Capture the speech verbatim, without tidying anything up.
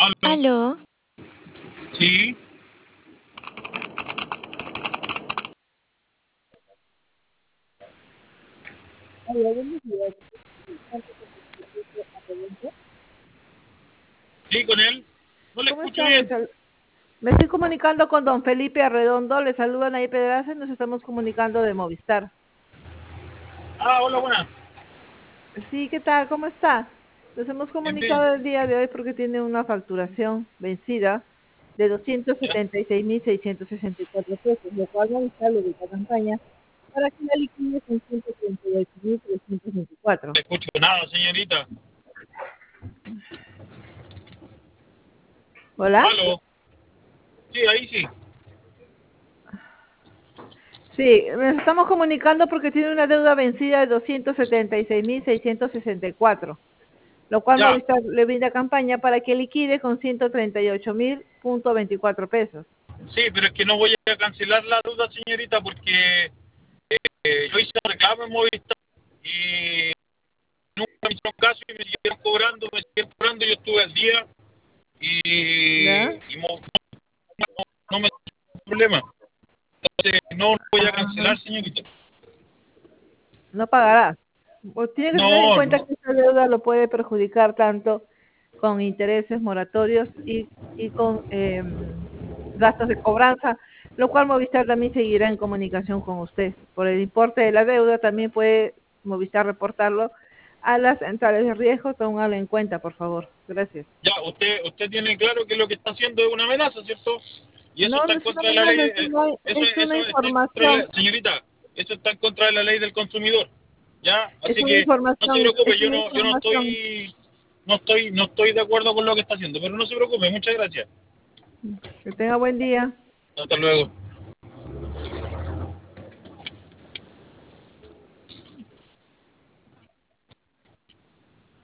¿Aló? ¿Aló? Sí. Hola, buenos días. Sí, con él. No le ¿Cómo escucho están? Les bien. sal- Me estoy comunicando con don Felipe Arredondo. Le saludan ahí Pedraza y nos estamos comunicando de Movistar. Ah, hola, buenas. Sí, ¿qué tal? ¿Cómo está? Nos hemos Bien, bien. comunicado el día de hoy porque tiene una facturación vencida de doscientos Ya. setenta y seis mil seiscientos sesenta y cuatro pesos, lo cual Movistar le dio la campaña para que la liquide con ciento treinta y ocho mil trescientos No veinticuatro. le escucho nada, señorita. ¿Hola? ¿Aló? Sí, ahí sí. Sí, nos estamos comunicando porque tiene una deuda vencida de doscientos setenta y seis mil seiscientos sesenta y cuatro, lo cual Ya. Movistar le brinda campaña para que liquide con ciento treinta y ocho mil punto veinticuatro pesos. Sí, pero es que no voy a cancelar la duda, señorita, porque eh, yo hice un reclamo en Movistar y nunca me hicieron caso y me siguieron cobrando, me siguieron cobrando. Yo estuve al día ¿Ya? y, y mo- no, no me dio problema. Entonces, no lo voy a Ajá. cancelar, señorita. No pagará. Pues tiene que tener en No, cuenta no. que esta deuda lo puede perjudicar tanto con intereses moratorios y, y con eh, gastos de cobranza, lo cual Movistar también seguirá en comunicación con usted. Por el importe de la deuda también puede Movistar reportarlo a las centrales de riesgo. Tómalo en cuenta, por favor. Gracias. Ya, usted, usted tiene claro que lo que está haciendo es una amenaza, ¿cierto? Y eso No, está no en es una contra de la ley, amenaza, es eh, una, eso, es una eso está en contra de información, la, señorita, eso está en contra de la ley del consumidor, ¿ya? es Así una que no se información, preocupe, es yo una no, yo no información. estoy, no estoy, no estoy de acuerdo con lo que está haciendo, pero no se preocupe, muchas gracias. Que tenga buen día. Hasta luego.